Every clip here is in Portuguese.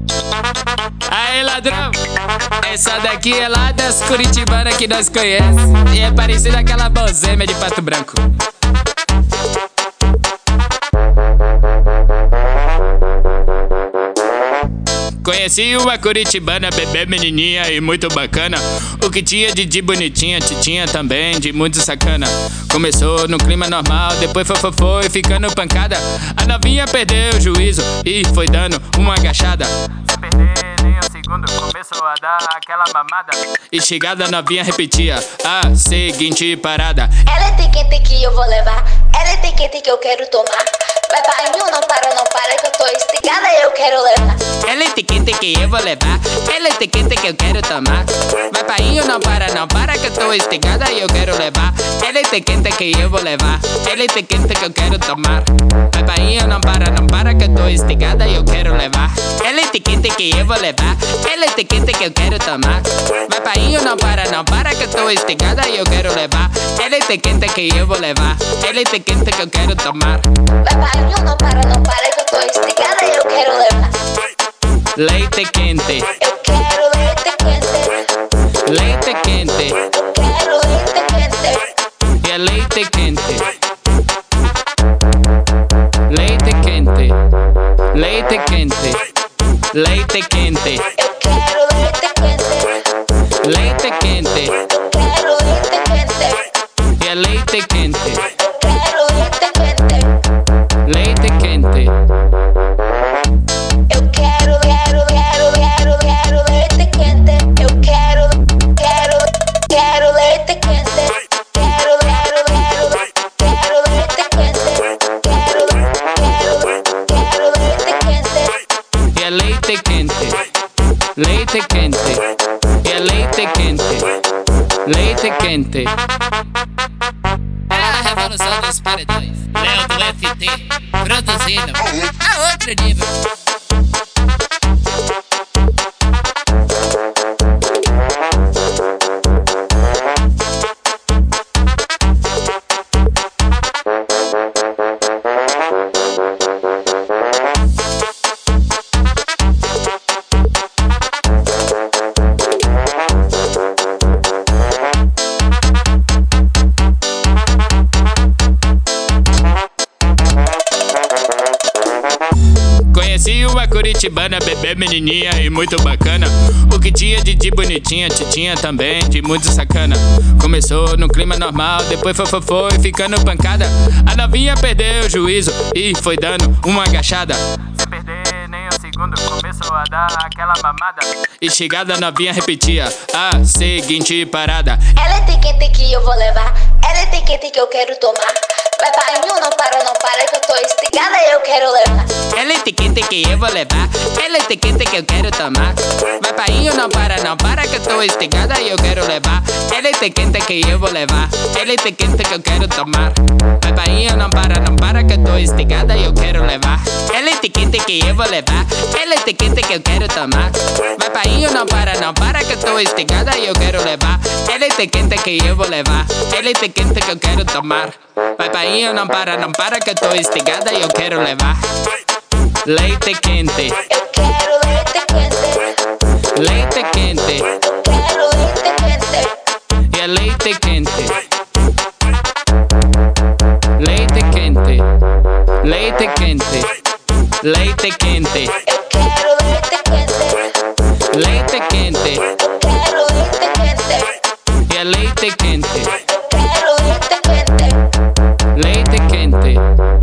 Aí, ladrão, essa daqui é lá das curitibanas que nós conhecemos e é parecida aquela bozêmia de Pato Branco. Conheci uma curitibana, bebê menininha e muito bacana. O que tinha de bonitinha, titinha também de muito sacana. Começou no clima normal, depois foi ficando pancada. A novinha perdeu o juízo e foi dando uma agachada. Sem perder nem um segundo, começou a dar aquela mamada. E chegada a novinha repetia a seguinte parada: ela é tequente que eu vou levar, ela é tequente que eu quero tomar. Vai painho, não para que eu tô esticada e eu quero levar. Ela é tequente que eu vou levar, ela é tequente que eu quero tomar. Vai painho, não para que eu tô esticada e eu quero levar. Ela é tequente que eu vou levar, ela é tequente que eu quero tomar. Vai painho, não para que eu tô esticada e eu quero levar. Ela é tequente que eu vou levar, ela é tequente que eu quero tomar. Vai painho, não para que eu tô esticada e eu quero levar. Ela é tequente que eu vou levar, ela é tequente que eu quero tomar. Vai painho, não para que eu tô esticada e eu quero levar. Leite quente, eu quero leite quente. Leite quente, eu quero leite quente. E é leite quente. Leite quente, leite quente, leite quente. Eu quero leite quente. Leite quente, eu quero leite quente. E é leite quente. Eu quero leite quente. Leite quente. Eu quero leite quente. Eu quero leite quente. Quero leite quente. Quero leite quente. E é leite quente. Leite quente. E é leite quente. Leite quente. É a revolução dos paredões. Léo do FT, produzindo a outro nível. Conheci uma curitibana, bebê menininha e muito bacana. O que tinha de bonitinha, titinha também de muito sacana. Começou no clima normal, depois foi ficando pancada. A novinha perdeu o juízo e foi dando uma agachada. Sem perder nem um segundo, começou a dar aquela mamada. E chegada a novinha repetia a seguinte parada: ela é tequente que eu vou levar, ela é tequente que eu quero tomar. Vai painho, não para que eu tô esticada e eu quero levar. Ela é tequente que eu vou levar, ela é tequente que eu quero tomar. Vai painho, não para que eu tô esticada e eu quero levar. Ela é tequente que eu vou levar, ela é tequente que eu quero tomar. Vai painho, não para que eu tô esticada e eu quero levar. Ela é tequente que eu vou levar, ela é tequente que eu quero tomar. Vai painho, não para que eu tô esticada e eu quero levar. Ela é tequente que eu vou levar, ela é tequente que eu quero tomar. Vai painho, não para que eu tô esticada e eu quero levar. Leite quente, eu quero leite quente. Leite quente, eu quero leite quente. E é leite quente. Leite quente, leite quente, leite quente. Eu quero leite quente. Leite quente, eu quero leite quente. E é leite quente. Eu quero leite quente. Leite quente.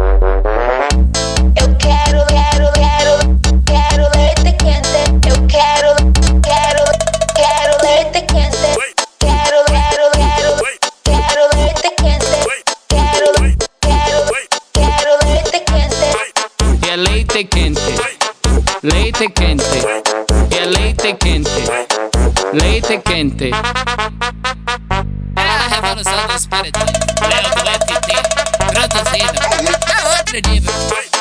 Eu quero leite quente. Eu quero leite quente. Quero leite quente. Quero leite quente. E é leite quente. Leite quente. E é leite quente. Leite quente. É a revolução dos paredões. Léo do FT, produzindo a outro nível.